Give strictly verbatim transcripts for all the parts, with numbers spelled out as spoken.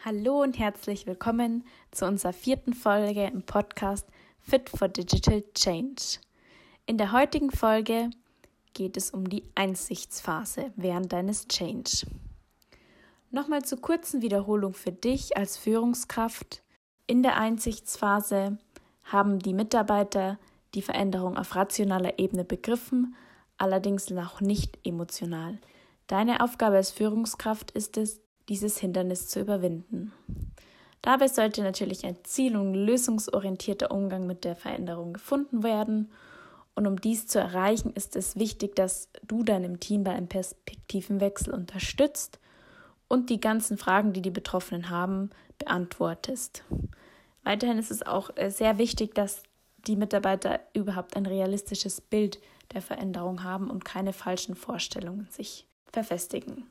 Hallo und herzlich willkommen zu unserer vierten Folge im Podcast Fit for Digital Change. In der heutigen Folge geht es um die Einsichtsphase während deines Change. Nochmal zur kurzen Wiederholung für dich als Führungskraft. In der Einsichtsphase haben die Mitarbeiter die Veränderung auf rationaler Ebene begriffen, allerdings noch nicht emotional. Deine Aufgabe als Führungskraft ist es, dieses Hindernis zu überwinden. Dabei sollte natürlich ein ziel- und lösungsorientierter Umgang mit der Veränderung gefunden werden. Und um dies zu erreichen, ist es wichtig, dass du deinem Team bei einem Perspektivenwechsel unterstützt und die ganzen Fragen, die die Betroffenen haben, beantwortest. Weiterhin ist es auch sehr wichtig, dass die Mitarbeiter überhaupt ein realistisches Bild der Veränderung haben und keine falschen Vorstellungen sich verfestigen.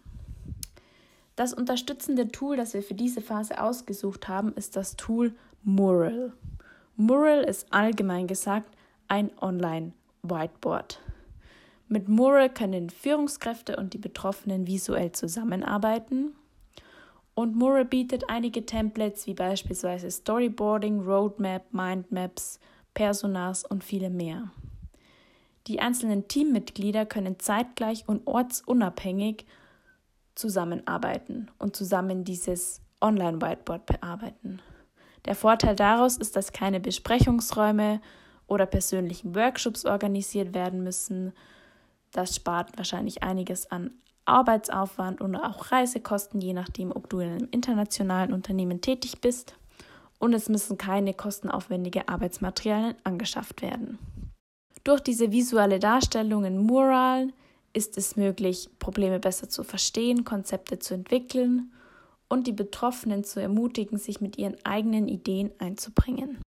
Das unterstützende Tool, das wir für diese Phase ausgesucht haben, ist das Tool Mural. Mural ist allgemein gesagt ein Online-Whiteboard. Mit Mural können Führungskräfte und die Betroffenen visuell zusammenarbeiten. Und Mural bietet einige Templates wie beispielsweise Storyboarding, Roadmap, Mindmaps, Personas und viele mehr. Die einzelnen Teammitglieder können zeitgleich und ortsunabhängig zusammenarbeiten und zusammen dieses Online-Whiteboard bearbeiten. Der Vorteil daraus ist, dass keine Besprechungsräume oder persönlichen Workshops organisiert werden müssen. Das spart wahrscheinlich einiges an Arbeitsaufwand und auch Reisekosten, je nachdem, ob du in einem internationalen Unternehmen tätig bist. Und es müssen keine kostenaufwendige Arbeitsmaterialien angeschafft werden. Durch diese visuelle Darstellung in Mural ist es möglich, Probleme besser zu verstehen, Konzepte zu entwickeln und die Betroffenen zu ermutigen, sich mit ihren eigenen Ideen einzubringen.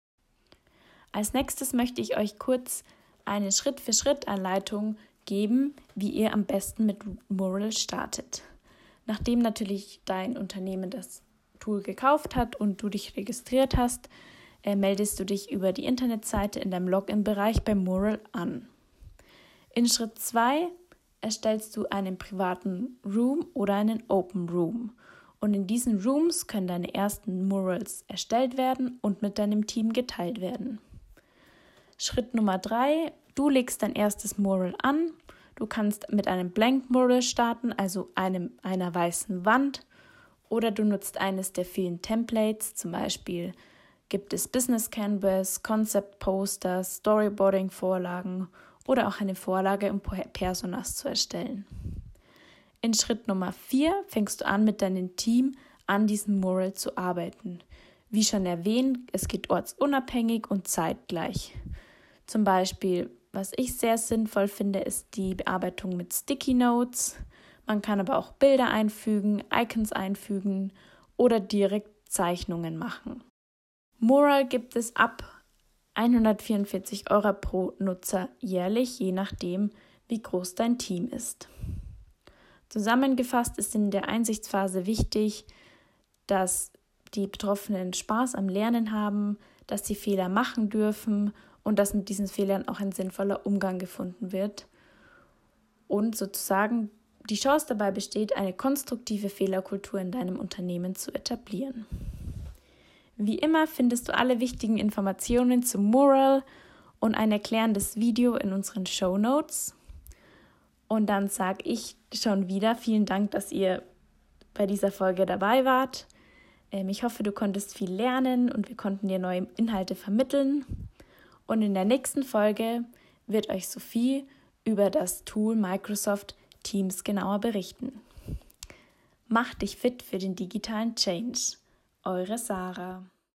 Als nächstes möchte ich euch kurz eine Schritt-für-Schritt-Anleitung geben, wie ihr am besten mit Mural startet. Nachdem natürlich dein Unternehmen das Tool gekauft hat und du dich registriert hast, äh, meldest du dich über die Internetseite in deinem Login-Bereich bei Mural an. In Schritt zwei erstellst du einen privaten Room oder einen Open Room. Und in diesen Rooms können deine ersten Murals erstellt werden und mit deinem Team geteilt werden. Schritt Nummer drei, du legst dein erstes Mural an. Du kannst mit einem Blank Mural starten, also einem, einer weißen Wand, oder du nutzt eines der vielen Templates, zum Beispiel gibt es Business Canvas, Concept Posters, Storyboarding-Vorlagen oder auch eine Vorlage, um Personas zu erstellen. In Schritt Nummer vier fängst du an, mit deinem Team an diesem Mural zu arbeiten. Wie schon erwähnt, es geht ortsunabhängig und zeitgleich. Zum Beispiel, was ich sehr sinnvoll finde, ist die Bearbeitung mit Sticky Notes. Man kann aber auch Bilder einfügen, Icons einfügen oder direkt Zeichnungen machen. Mural gibt es ab hundertvierundvierzig Euro pro Nutzer jährlich, je nachdem, wie groß dein Team ist. Zusammengefasst ist in der Einsichtsphase wichtig, dass die Betroffenen Spaß am Lernen haben, dass sie Fehler machen dürfen und dass mit diesen Fehlern auch ein sinnvoller Umgang gefunden wird. Und sozusagen die Chance dabei besteht, eine konstruktive Fehlerkultur in deinem Unternehmen zu etablieren. Wie immer findest du alle wichtigen Informationen zum Mural und ein erklärendes Video in unseren Shownotes. Und dann sage ich schon wieder vielen Dank, dass ihr bei dieser Folge dabei wart. Ähm, ich hoffe, du konntest viel lernen und wir konnten dir neue Inhalte vermitteln. Und in der nächsten Folge wird euch Sophie über das Tool Microsoft Teams genauer berichten. Mach dich fit für den digitalen Change. Eure Sarah.